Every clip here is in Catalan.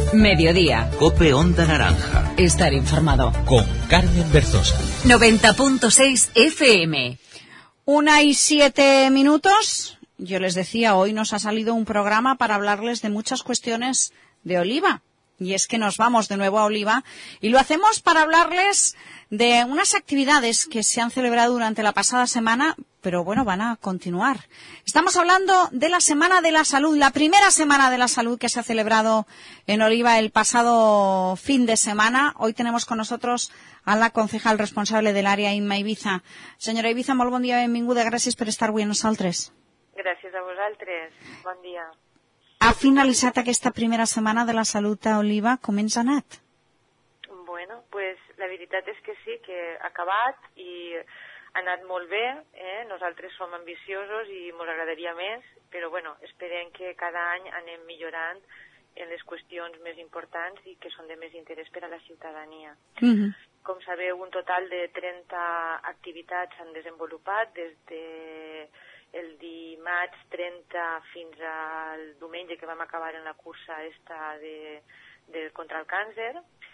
Mediodía. COPE Onda Naranja. Estar informado. Con Carmen Berzosa. 90.6 FM. 1:07. Yo les decía, hoy nos ha salido un programa para hablarles de muchas cuestiones de Oliva. Y es que nos vamos de nuevo a Oliva y lo hacemos para hablarles de unas actividades que se han celebrado durante la pasada semana, pero bueno, van a continuar. Estamos hablando de la Semana de la Salud, la primera Semana de la Salud que se ha celebrado en Oliva el pasado fin de semana. Hoy tenemos con nosotros a la concejal responsable del àrea, Imma Ibiza. Senyora Ibiza, molt bon dia, benvinguda, gràcies per estar avui amb nosaltres. Gràcies a vosaltres, bon dia. Ha finalitzat aquesta primera setmana de la salut a Oliva, com ens ha anat? Bueno, pues la veritat és que sí, que ha acabat i ha anat molt bé, nosaltres som ambiciosos i ens agradaria més, però bueno, esperem que cada any anem millorant en les qüestions més importants i que són de més interès per a la ciutadania. Com sabeu, un total de 30 activitats s'han desenvolupat des de el dimarts 30 fins al diumenge que vam acabar en la cursa contra el càncer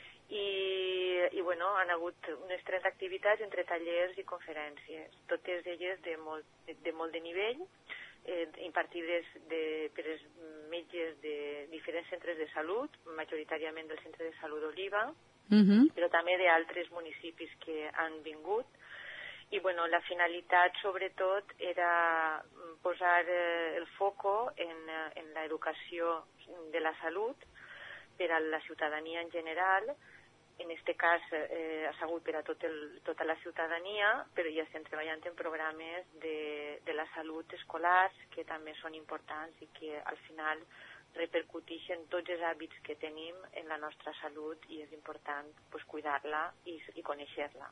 i bueno, han hagut unes 30 activitats entre tallers i conferències, totes elles de molt de nivell, impartides per els metges de diferents centres de salut, majoritàriament del centre de salut d'Oliva, però també d'altres municipis que han vingut. I bueno, la finalitat sobretot era posar el foco en l'educació de la salut per a la ciutadania en general. En aquest cas ha sigut per a tota la ciutadania, però ja estem treballant en programes de la salut escolars que també són importants i que al final repercuteixen tots els hàbits que tenim en la nostra salut i és important cuidar-la i conèixer-la.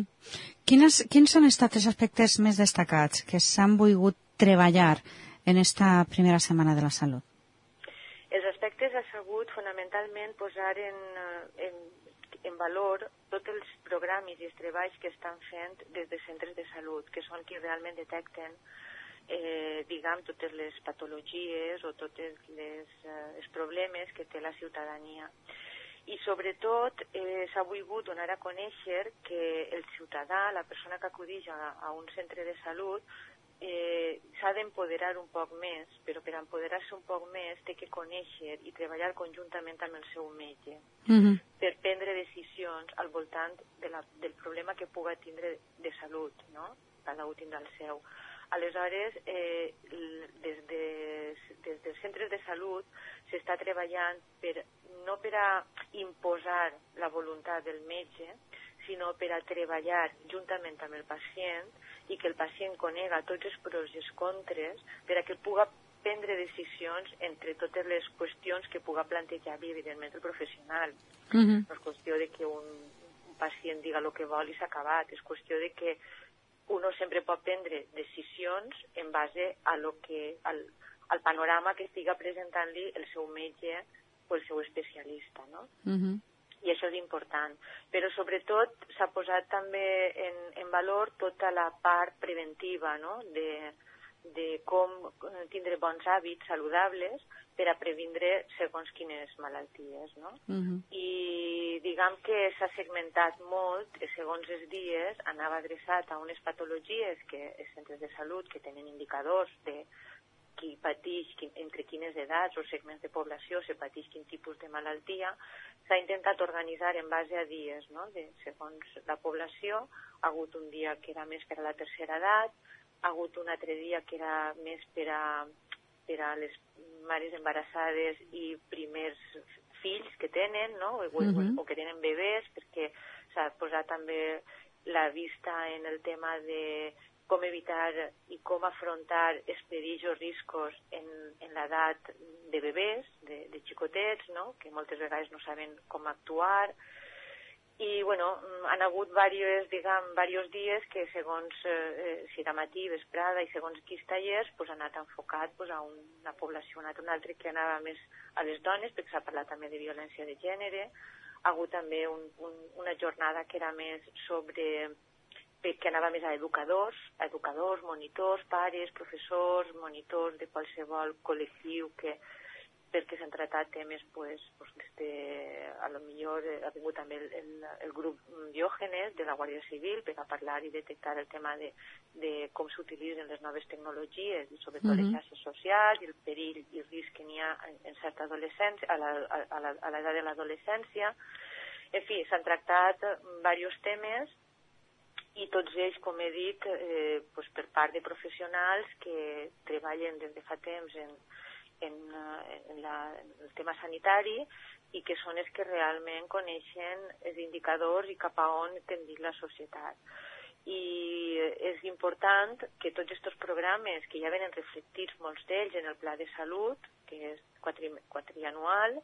Quins han estat els aspectes més destacats que s'han volgut treballar en esta primera setmana de la salut? Els aspectes ha sigut fonamentalment posar en valor tots els programes i els treballs que estan fent des de centres de salut, que són qui realment detecten totes les patologies o tots els problemes que té la ciutadania. I sobretot s'ha volgut donar a conèixer que el ciutadà, la persona que acudeix a un centre de salut, s'ha d'empoderar un poc més, però per empoderar-se un poc més té que conèixer i treballar conjuntament amb el seu metge per prendre decisions al voltant del problema que puga tindre de salut, no? Cada un tindrà el seu. Aleshores, des dels centres de salut s'està treballant no per a imposar la voluntat del metge, sinó per a treballar juntament amb el pacient i que el pacient conega tots els pros i els contres per a que puga prendre decisions entre totes les qüestions que puga plantejar, evidentment, el professional. No és qüestió de que un pacient diga el que vol i s'ha acabat, és qüestió de que uno sempre pot prendre decisions en base al panorama que estiga presentant-li el seu metge o el seu especialista, no? I això és important. Però sobretot s'ha posat també en valor tota la part preventiva, no? De com tindre bons hàbits saludables per a previndre segons quines malalties, no? I diguem que s'ha segmentat molt, segons els dies, anava adreçat a unes patologies que els centres de salut que tenen indicadors de qui pateix, entre quines edats o segments de població se pateix quin tipus de malaltia, s'ha intentat organitzar en base a dies, no? Segons la població, ha hagut un dia que era més per a la tercera edat, ha hagut un altre dia que era més per a les mares embarassades i primers fills que tenen, no? O que tenen bebès, perquè s'ha posat també la vista en el tema de com evitar i com afrontar els perills o riscos en l'edat de bebès, de xicotets, no? Que moltes vegades no saben com actuar. I, bueno, han hagut diversos dies que segons si era matí, vesprada i segons quins tallers han anat enfocat a una població, un altre que anava més a les dones, perquè s'ha parlat també de violència de gènere. Ha hagut també una jornada que era més que anava més a educadors, monitors, pares, professors, monitors de qualsevol col·lectiu que perquè s'han tratat temes, a lo millor ha vingut també el grup Diògenes de la Guàrdia Civil per a parlar i detectar el tema de com s'utilitzen les noves tecnologies i sobretot les xarxes socials i el perill i el risc que n'hi ha en certa adolescència, a l'edat de l'adolescència. En fi, s'han tractat diversos temes i tots ells, com he dit, per part de professionals que treballen des de fa temps en el tema sanitari i que són els que realment coneixen els indicadors i cap a on tendir la societat. I és important que tots aquests programes que ja venen reflectits, molts d'ells, en el Pla de Salut, que és quadrianual,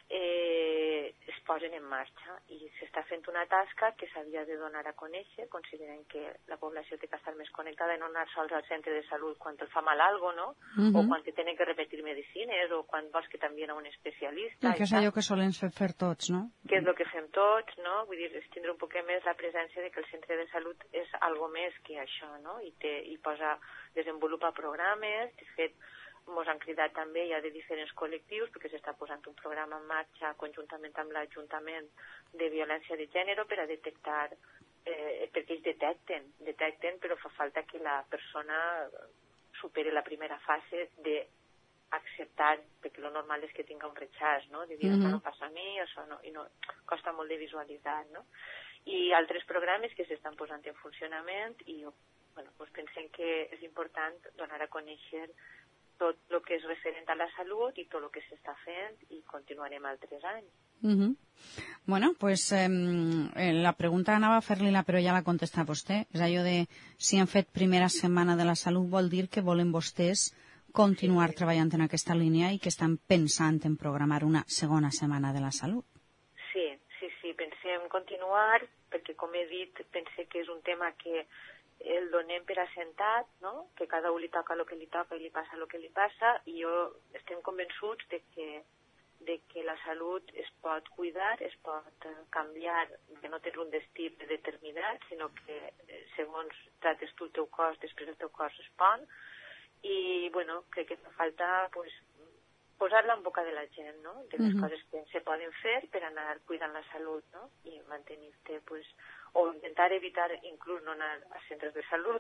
es posen en marxa i s'està fent una tasca que s'havia de donar a conèixer, considerant que la població té que estar més connectada i no anar sols al centre de salut quan et fa mal algo, no? O quan te tenen que repetir medicines o quan vols que t'envien a un especialista. Que és allò que solen fer tots, no? Que és el que fem tots, no? Vull dir, és tindre un poc més la presència de que el centre de salut és algo més que això, no? I desenvolupa programes, de fet, ens han cridat també ja de diferents col·lectius perquè s'està posant un programa en marxa conjuntament amb l'Ajuntament de violència de gènere per a detectar, perquè ells detecten, però fa falta que la persona superi la primera fase d'acceptar, perquè el normal és que tinga un rechaç, no? De dir, això no passa a mi, això no, i no, costa molt de visualitzar, no? I altres programes que s'estan posant en funcionament i, pensem que és important donar a conèixer tot el que és referent a la salut i tot el que s'està fent i continuarem altres anys. Bueno, pues la pregunta anava a fer-li-la, però ja la contesta vostè. És allò de si han fet primera setmana de la salut vol dir que volen vostès continuar treballant en aquesta línia i que estan pensant en programar una segona setmana de la salut. Sí, pensem continuar perquè, com he dit, pense que és un tema que el donem per assentat, no? Que cada un li toca el que li toca i li passa el que li passa, i estem convençuts de que la salut es pot cuidar, es pot canviar, que no tens un destí determinat, sinó que segons trates tu el teu cos, després el teu cos respon, i crec que fa falta posar-la en boca de la gent, no? De les coses que se poden fer per anar cuidant la salut, no? I mantenir-te, o intentar evitar inclús no anar a centres de salut.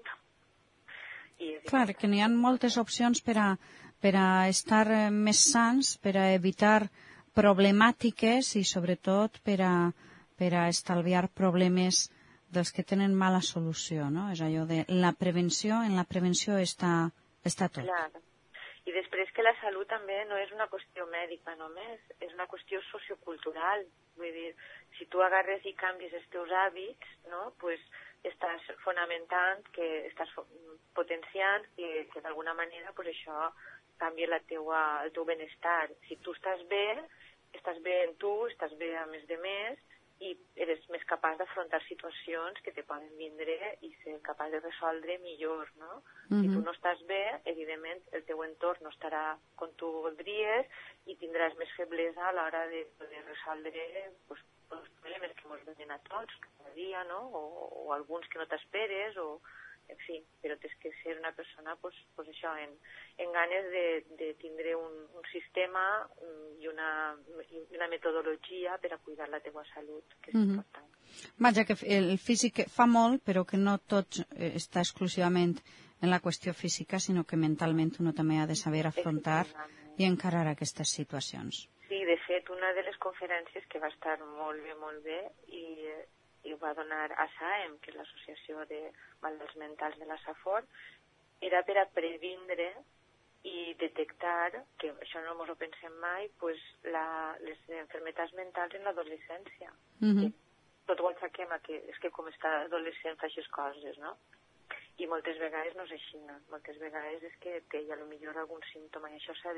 Clar, que n'hi ha moltes opcions per a estar més sants, per a evitar problemàtiques i sobretot per a estalviar problemes dels que tenen mala solució, no? És allò de la prevenció, en la prevenció està tot. Clar. I després que la salut també no és una qüestió mèdica només, és una qüestió sociocultural. Vull dir, si tu agarres i canvies els teus hàbits, no? Estàs fonamentant, que estàs potenciant que d'alguna manera això canvia el teu benestar. Si tu estàs bé en tu, estàs bé a més de més, i eres més capaç d'afrontar situacions que te poden vindre i ser capaç de resoldre millor, no? Si tu no estàs bé, evidentment el teu entorn no estarà com tu voldries i tindràs més feblesa a l'hora de poder resoldre els problemes que ens venen a tots cada dia, no? O alguns que no t'esperes, en fi, però tens que ser una persona això, en ganes de tindre un sistema i una metodologia per a cuidar la teva salut, que és important. Vaja, que el físic fa molt, però que no tot està exclusivament en la qüestió física, sinó que mentalment uno també ha de saber afrontar i encarar aquestes situacions. Sí, de fet, una de les conferències que va estar molt bé i ho va donar ASAEM, que és l'Associació de Malalts Mentals de la Safor, era per a previndre i detectar, que això no ens ho pensem mai, les enfermetats mentals en l'adolescència. Tot ho aixequem a que és que com està adolescent fa aquestes coses, no? I moltes vegades no és així, no? Moltes vegades és que té ja potser algun símptoma, i això s'ha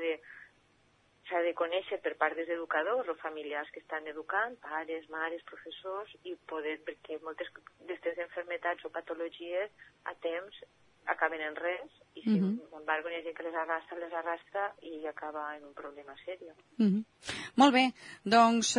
de conèixer per part dels educadors o familiars que estan educant, pares, mares, professors, i poder, perquè moltes d'aquestes enfermetats o patologies a temps acaben en res, i sin embargo hi ha gent que les arrastra i acaba en un problema seriós. Molt bé, doncs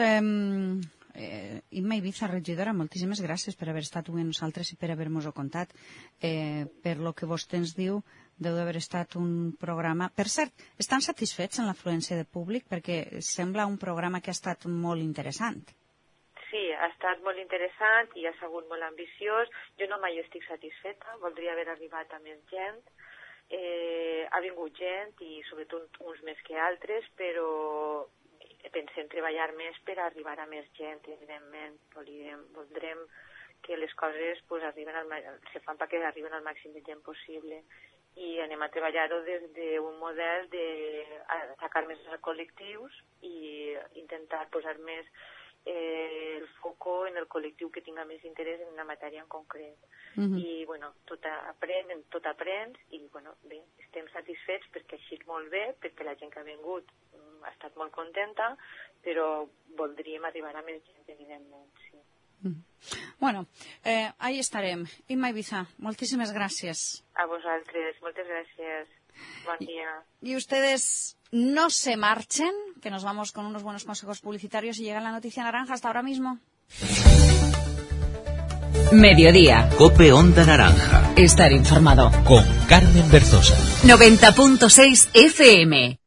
Imma Ibiza, regidora, moltíssimes gràcies per haver estat avui amb nosaltres i per haver-nos-ho contat. Per lo que vostè ens diu, deu d'haver estat un programa... Per cert, estan satisfets en l'afluència de públic? Perquè sembla un programa que ha estat molt interessant. Sí, ha estat molt interessant i ha sigut molt ambiciós. Jo no mai estic satisfeta, voldria haver arribat a més gent. Ha vingut gent i sobretot uns més que altres, però pensem treballar més per arribar a més gent, evidentment. Voldrem que les coses pues, se fan perquè arriben al màxim de gent possible i anem a treballar-ho des d'un model d'atacar més els col·lectius i intentar posar més el foco en el col·lectiu que tinga més interès en una matèria en concret. I, bueno, tot aprens i, bueno, bé, estem satisfets perquè ha eixit molt bé, perquè la gent que ha vingut ha estat molt contenta, però voldríem arribar a més gent, evidentment, sí. Bueno, ahí estarem. Imma Ibiza, moltíssimes gràcies. A vosaltres, moltes gràcies. Buen día. Y ustedes no se marchen, que nos vamos con unos buenos consejos publicitarios y llega la noticia naranja hasta ahora mismo. Mediodía. Cope Onda Naranja. Estar informado. Con Carmen Berzosa. 90.6 FM.